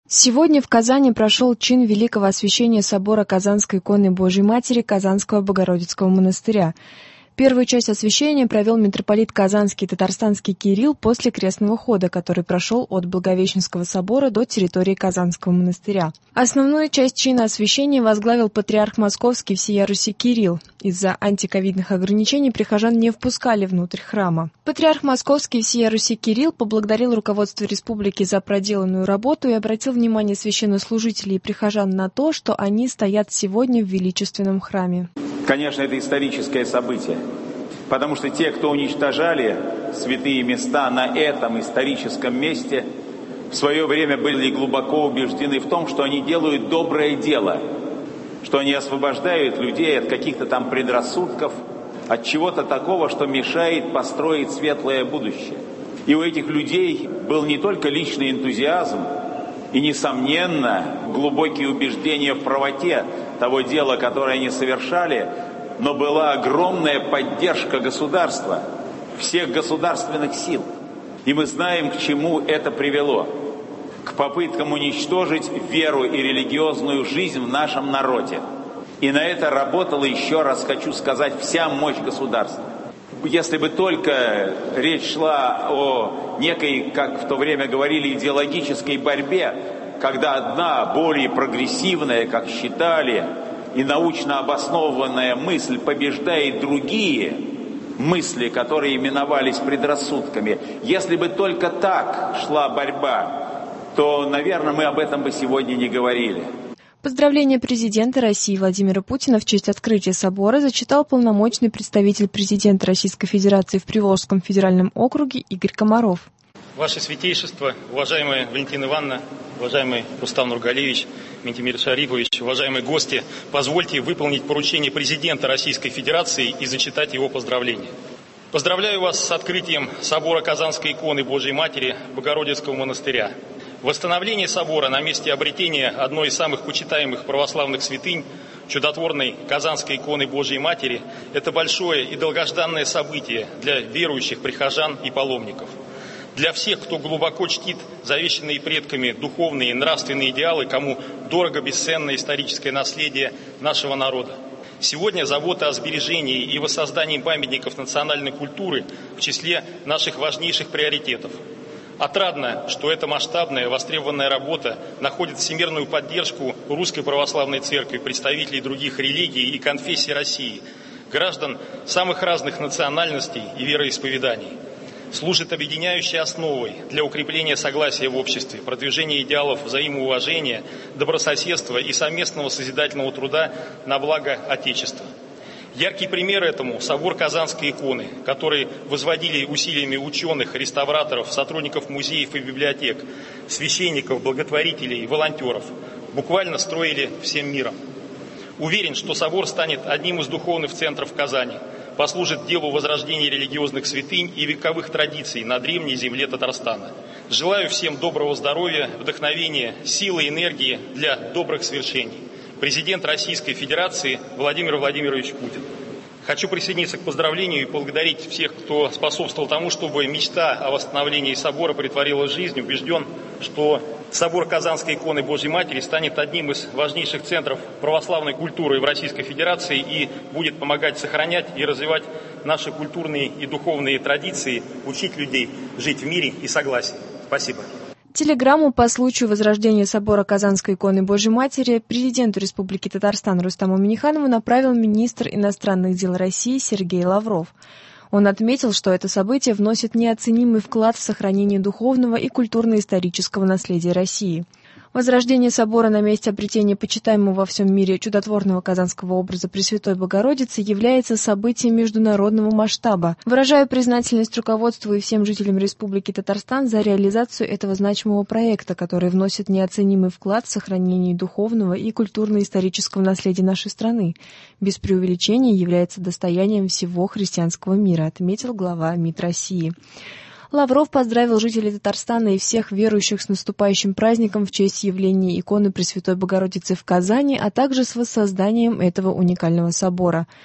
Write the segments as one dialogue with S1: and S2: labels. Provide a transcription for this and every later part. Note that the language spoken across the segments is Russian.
S1: Сегодня в Казани прошел чин великого освящения собора Казанской иконы Божией Матери Казанского Богородицкого монастыря. Первую часть освящения провел митрополит Казанский и Татарстанский Кирилл после крестного хода, который прошел от Благовещенского собора до территории Казанского монастыря. Основную часть чина освящения возглавил патриарх Московский всея Руси Кирилл. Из-за антиковидных ограничений прихожан не впускали внутрь храма. Патриарх Московский всея Руси Кирилл поблагодарил руководство республики за проделанную работу и обратил внимание священнослужителей и прихожан на то, что они стоят сегодня в величественном храме.
S2: Конечно, это историческое событие, потому что те, кто уничтожали святые места на этом историческом месте, в свое время были глубоко убеждены в том, что они делают доброе дело, что они освобождают людей от каких-то там предрассудков, от чего-то такого, что мешает построить светлое будущее. И у этих людей был не только личный энтузиазм и, несомненно, глубокие убеждения в правоте того дела, которое они совершали, но была огромная поддержка государства, всех государственных сил. И мы знаем, к чему это привело. К попыткам уничтожить веру и религиозную жизнь в нашем народе. И на это работала, еще раз хочу сказать, вся мощь государства. Если бы только речь шла о некой, как в то время говорили, идеологической борьбе, когда одна более прогрессивная, как считали, и научно обоснованная мысль побеждает другие мысли, которые именовались предрассудками. Если бы только так шла борьба, то, наверное, мы об этом бы сегодня не говорили.
S1: Поздравления президента России Владимира Путина в честь открытия собора зачитал полномочный представитель президента Российской Федерации в Приволжском федеральном округе Игорь Комаров.
S3: Ваше Святейшество, уважаемая Валентина Ивановна, уважаемый Рустам Нургалиевич, Ментимир Шарифович, уважаемые гости, позвольте выполнить поручение президента Российской Федерации и зачитать его поздравления. Поздравляю вас с открытием собора Казанской иконы Божией Матери Богородицкого монастыря. Восстановление собора на месте обретения одной из самых почитаемых православных святынь, чудотворной Казанской иконы Божией Матери, это большое и долгожданное событие для верующих прихожан и паломников. Для всех, кто глубоко чтит завещанные предками духовные и нравственные идеалы, кому дорого бесценное историческое наследие нашего народа. Сегодня забота о сбережении и воссоздании памятников национальной культуры в числе наших важнейших приоритетов. Отрадно, что эта масштабная, востребованная работа находит всемирную поддержку Русской Православной Церкви, представителей других религий и конфессий России, граждан самых разных национальностей и вероисповеданий. Служит объединяющей основой для укрепления согласия в обществе, продвижения идеалов взаимоуважения, добрососедства и совместного созидательного труда на благо Отечества. Яркий пример этому – собор Казанской иконы, который возводили усилиями ученых, реставраторов, сотрудников музеев и библиотек, священников, благотворителей, волонтеров. Буквально строили всем миром. Уверен, что собор станет одним из духовных центров Казани, послужит делу возрождения религиозных святынь и вековых традиций на древней земле Татарстана. Желаю всем доброго здоровья, вдохновения, силы и энергии для добрых свершений. Президент Российской Федерации Владимир Владимирович Путин. Хочу присоединиться к поздравлению и поблагодарить всех, кто способствовал тому, чтобы мечта о восстановлении собора претворилась в жизнь. Убежден, что собор Казанской иконы Божьей Матери станет одним из важнейших центров православной культуры в Российской Федерации и будет помогать сохранять и развивать наши культурные и духовные традиции, учить людей жить в мире и согласии. Спасибо.
S1: Телеграмму по случаю возрождения собора Казанской иконы Божьей Матери президенту Республики Татарстан Рустаму Минниханову направил министр иностранных дел России Сергей Лавров. Он отметил, что это событие вносит неоценимый вклад в сохранение духовного и культурно-исторического наследия России. Возрождение собора на месте обретения почитаемого во всем мире чудотворного казанского образа Пресвятой Богородицы является событием международного масштаба. Выражаю признательность руководству и всем жителям Республики Татарстан за реализацию этого значимого проекта, который вносит неоценимый вклад в сохранение духовного и культурно-исторического наследия нашей страны. Без преувеличения является достоянием всего христианского мира, отметил глава МИД России. Лавров поздравил жителей Татарстана и всех верующих с наступающим праздником в честь явления иконы Пресвятой Богородицы в Казани, а также с воссозданием этого уникального собора.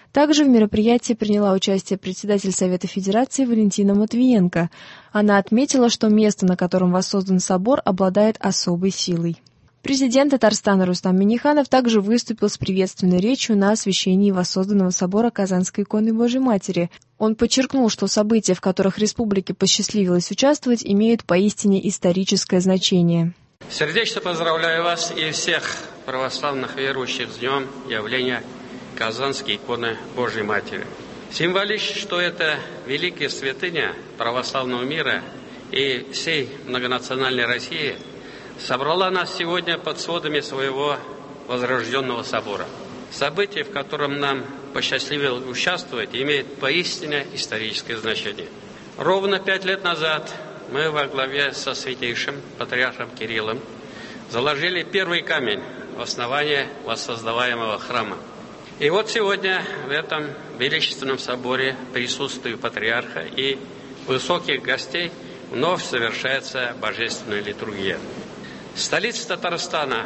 S1: Также в мероприятии приняла участие председатель Совета Федерации Валентина Матвиенко. Она отметила, что место, на котором воссоздан собор, обладает особой силой. Президент Татарстана Рустам Минниханов также выступил с приветственной речью на освящении воссозданного собора Казанской иконы Божьей Матери. Он подчеркнул, что события, в которых республике посчастливилось участвовать, имеют поистине историческое значение.
S4: Сердечно поздравляю вас и всех православных верующих с днем явления Казанской иконы Божьей Матери. Символично, что это великая святыня православного мира и всей многонациональной России собрала нас сегодня под сводами своего возрожденного собора. Событие, в котором нам посчастливилось участвовать, имеет поистине историческое значение. Ровно 5 лет назад мы во главе со святейшим патриархом Кириллом заложили первый камень в основание воссоздаваемого храма. И вот сегодня в этом величественном соборе присутствию патриарха и высоких гостей вновь совершается божественная литургия. Столица Татарстана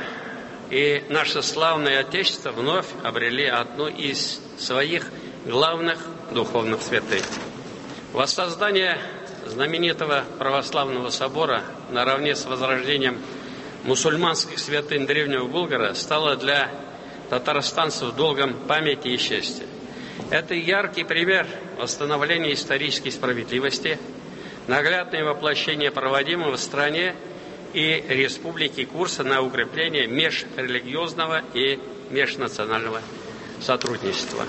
S4: и наше славное Отечество вновь обрели одну из своих главных духовных святынь. Воссоздание знаменитого православного собора наравне с возрождением мусульманских святынь Древнего Булгара стало для татарстанцев долгом памяти и чести. Это яркий пример восстановления исторической справедливости, наглядное воплощение проводимого в стране и республики курса на укрепление межрелигиозного и межнационального сотрудничества.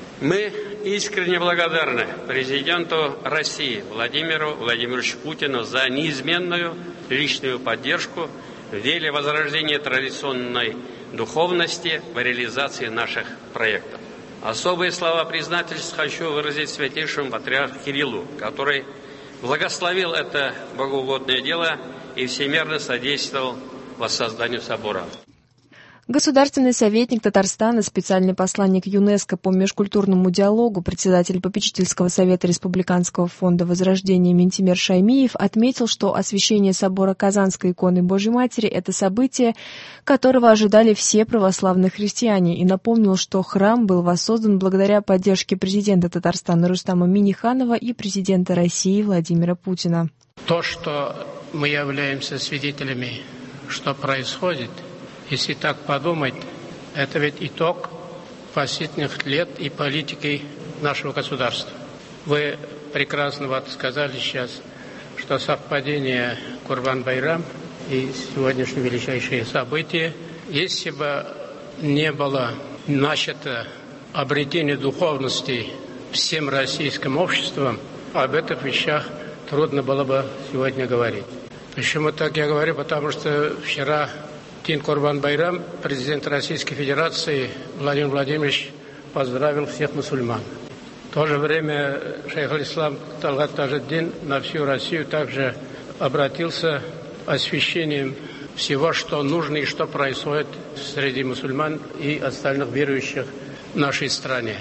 S4: Мы искренне благодарны президенту России Владимиру Владимировичу Путину за неизменную личную поддержку в деле возрождения традиционной духовности в реализации наших проектов. Особые слова признательства хочу выразить святейшему патриарху Кириллу, который благословил это богоугодное дело и всемерно содействовал воссозданию собора.
S1: Государственный советник Татарстана, специальный посланник ЮНЕСКО по межкультурному диалогу, председатель попечительского совета Республиканского фонда Возрождения Ментимир Шаймиев отметил, что освящение собора Казанской иконы Божьей Матери – это событие, которого ожидали все православные христиане, и напомнил, что храм был воссоздан благодаря поддержке президента Татарстана Рустама Минниханова и президента России Владимира Путина.
S5: То, что мы являемся свидетелями, что происходит, если так подумать, это ведь итог последних лет и политики нашего государства. Вы прекрасно вот сказали сейчас, что совпадение Курбан-Байрам и сегодняшнее величайшее событие, если бы не было начато обретение духовности всем российским обществом, об этих вещах трудно было бы сегодня говорить. Почему так я говорю? Потому что вчера день Курбан-Байрам президент Российской Федерации Владимир Владимирович поздравил всех мусульман. В то же время шейх аль-Ислам Талгат Тажиддин на всю Россию также обратился освящением всего, что нужно и что происходит среди мусульман и остальных верующих в нашей стране.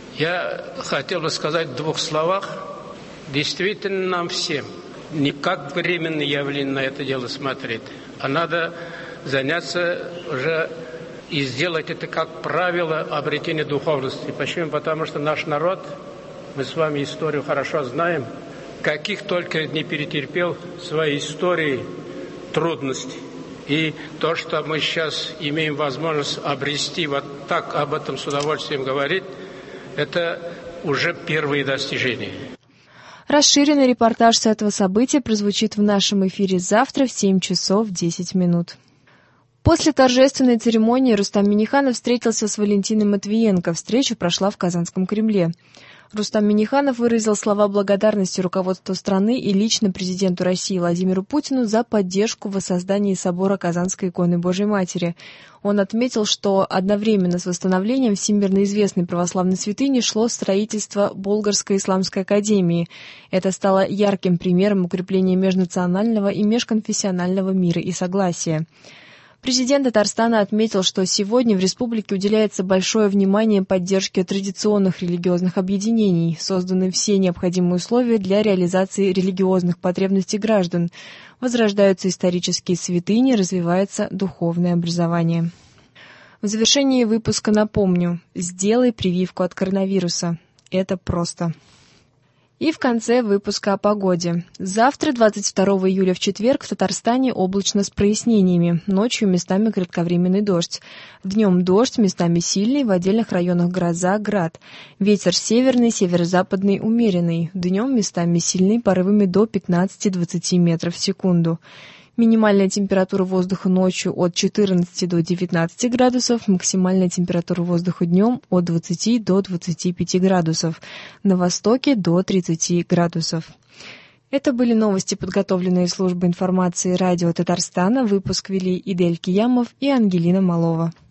S5: Я хотел бы сказать в 2 словах, действительно нам всем не как временное явление на это дело смотреть, а надо заняться уже и сделать это как правило обретения духовности. Почему? Потому что наш народ, мы с вами историю хорошо знаем, каких только не перетерпел в своей истории трудностей. И то, что мы сейчас имеем возможность обрести, вот так об этом с удовольствием говорить, это уже первые достижения.
S1: Расширенный репортаж с этого события прозвучит в нашем эфире завтра в 7 часов 10 минут. После торжественной церемонии Рустам Минниханов встретился с Валентиной Матвиенко. Встреча прошла в Казанском Кремле. Рустам Минниханов выразил слова благодарности руководству страны и лично президенту России Владимиру Путину за поддержку в воссоздании собора Казанской иконы Божьей Матери. Он отметил, что одновременно с восстановлением всемирно известной православной святыни шло строительство Болгарской исламской академии. Это стало ярким примером укрепления межнационального и межконфессионального мира и согласия. Президент Татарстана отметил, что сегодня в республике уделяется большое внимание поддержке традиционных религиозных объединений, созданы все необходимые условия для реализации религиозных потребностей граждан, возрождаются исторические святыни, развивается духовное образование. В завершении выпуска напомню: сделай прививку от коронавируса. Это просто. И в конце выпуска о погоде. Завтра, 22 июля, в четверг, в Татарстане облачно с прояснениями. Ночью местами кратковременный дождь. Днем дождь, местами сильный, в отдельных районах гроза, град. Ветер северный, северо-западный умеренный. Днем местами сильный, порывами до 15-20 метров в секунду. Минимальная температура воздуха ночью от 14 до 19 градусов, максимальная температура воздуха днем от 20 до 25 градусов, на востоке до 30 градусов. Это были новости, подготовленные службой информации радио Татарстана. Выпуск вели Идель Киямов и Ангелина Малова.